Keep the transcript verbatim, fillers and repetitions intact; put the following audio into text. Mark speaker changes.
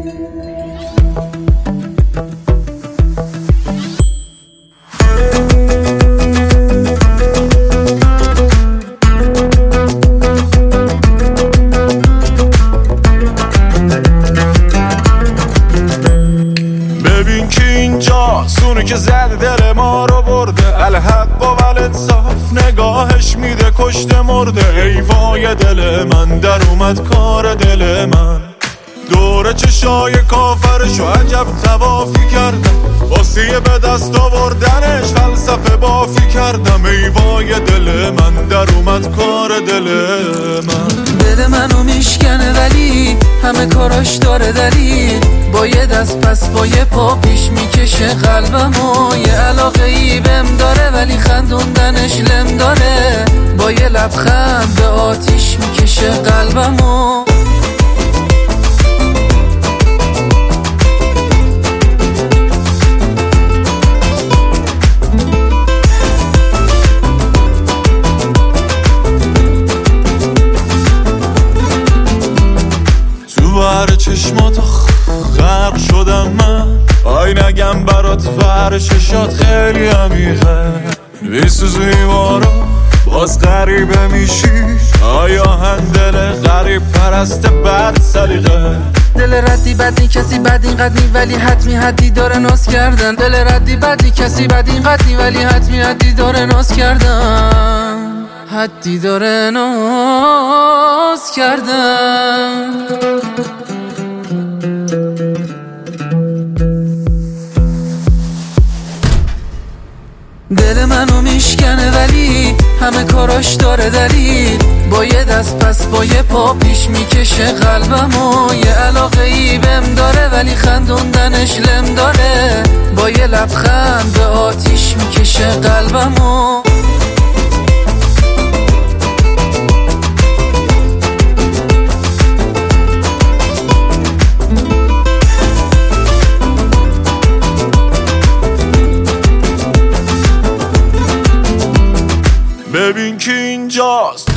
Speaker 1: ببین که اینجا سونی که زده دل ما رو برده، الحق و والانصاف نگاهش میده کشته مرده. ای وای دل من در اومد کار دل من، دور چشای کافرشو عجب توافی کردم، واسه به دست آوردنش فلسفه بافی کردم. ای وای دل من در اومد کار دل من.
Speaker 2: دل منو میشکنه ولی همه کاراش داره دلیل، با یه دست پس با یه پا پیش میکشه قلبمو. یه علاقه ای بهم داره ولی خندوندنش لم داره، با یه لبخند به آتیش میکشه قلبمو.
Speaker 1: بر چشمات غرق شدم من، آی نگم برات بر چشات خیلی عمیقه. میسوزی ما رو باز غریبه میشی، آیا هندل غریب پرست بد سلیقه.
Speaker 2: دل ردی بدی کسی بد اینقدر نی ولی حتمی حدی داره ناز کردن. دل ردی بدی کسی بد اینقدر نی ولی حتمی حدی داره ناز کردن. حدی داره ناز کردن. دل منو میشکنه ولی همه کاراش داره دلیل، با یه دست پس با یه پا پیش میکشه قلبمو. یه علاقه ای بهم داره ولی خندوندنش لم داره، با یه لبخند به آتیش میکشه قلبمو.
Speaker 1: ببین که اینجاست